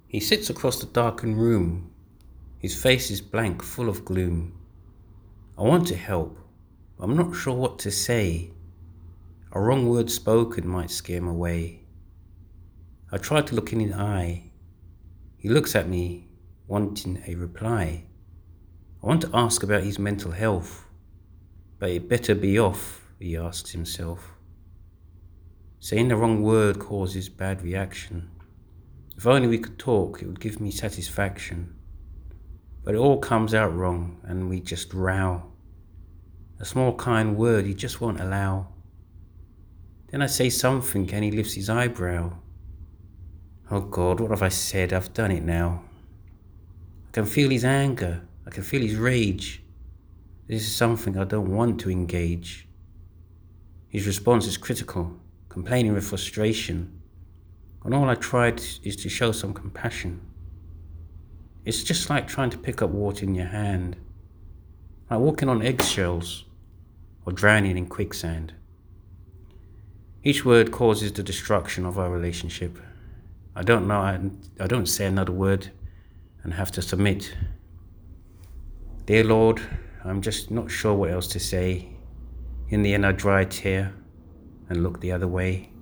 He sits across the darkened room. His face is blank, full of gloom. I want to help, but I'm not sure what to say. A wrong word spoken might scare him away. I try to look in his eye. He looks at me, wanting a reply. I want to ask about his mental health, but it better be off, he asks himself. Saying the wrong word causes bad reaction. If only we could talk, it would give me satisfaction. But it all comes out wrong, and we just row. A small kind word he just won't allow. Then I say something and he lifts his eyebrow. Oh God, what have I said? I've done it now. I can feel his anger. I can feel his rage. This is something I don't want to engage. His response is critical, complaining with frustration. And all I tried is to show some compassion. It's just like trying to pick up water in your hand, like walking on eggshells or drowning in quicksand. Each word causes the destruction of our relationship. I don't say another word and have to submit. Dear Lord, I'm just not sure what else to say. In the end, I dry a tear and look the other way.